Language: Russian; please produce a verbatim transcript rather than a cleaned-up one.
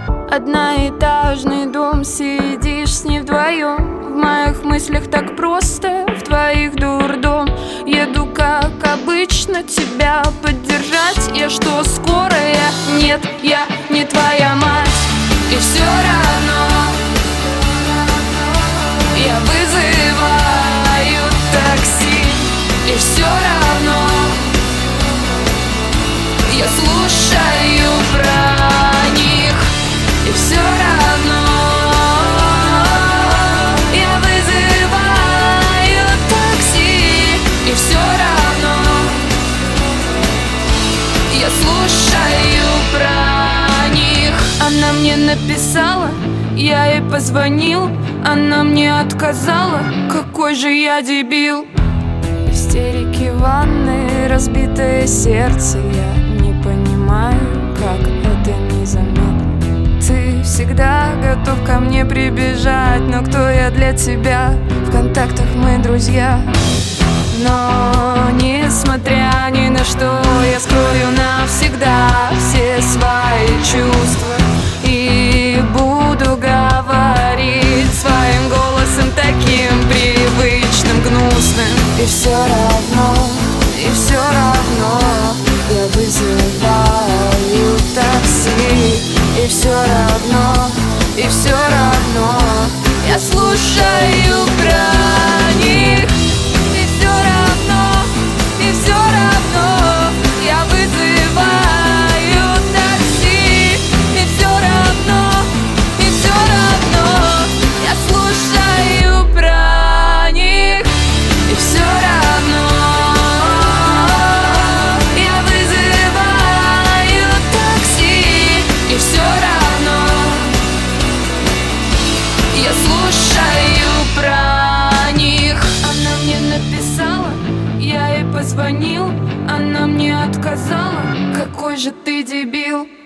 Одноэтажный дом, сидишь с ней вдвоем. В моих мыслях так просто, в твоих дурдом. Еду, как обычно, тебя поддержать. Я что, скорая? Нет, я не твоя мать. И все равно я вызываю такси. И все равно я слушаю про них. И все равно я вызываю такси. И все равно я слушаю про них. Она мне написала, я ей позвонил. Она мне отказала, какой же я дебил. Истерики в ванной, разбитое сердце. Я не понимаю, как это незаметно. Ты всегда готов ко мне прибежать, но кто я для тебя? В контактах мы друзья. Но несмотря ни на что, я скрою навсегда все свои чувства. И буду говорить своим голосом таким привычным, гнусным. И все равно, и все равно я вызываю такси. И все равно, и все равно я слушаю про них. И все равно, и все равно я вызываю такси. И все равно, и все равно я слушаю про них. И все равно я вызываю такси. И все равно я слушаю про них. Она мне написала, я ей позвонил. Она мне отказала, какой же ты дебил.